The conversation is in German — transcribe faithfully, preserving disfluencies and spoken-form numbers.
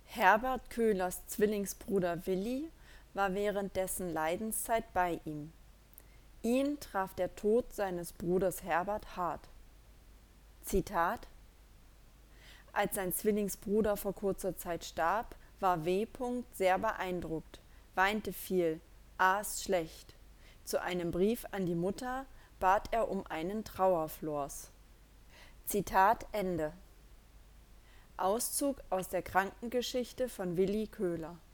Herbert Köhlers Zwillingsbruder Willi war während dessen Leidenszeit bei ihm. Ihn traf der Tod seines Bruders Herbert hart. Zitat: Als sein Zwillingsbruder vor kurzer Zeit starb, war W. sehr beeindruckt, weinte viel, aß schlecht. Zu einem Brief an die Mutter bat er um einen Trauerfloß. Zitat Ende. Auszug aus der Krankengeschichte von Willi Köhler.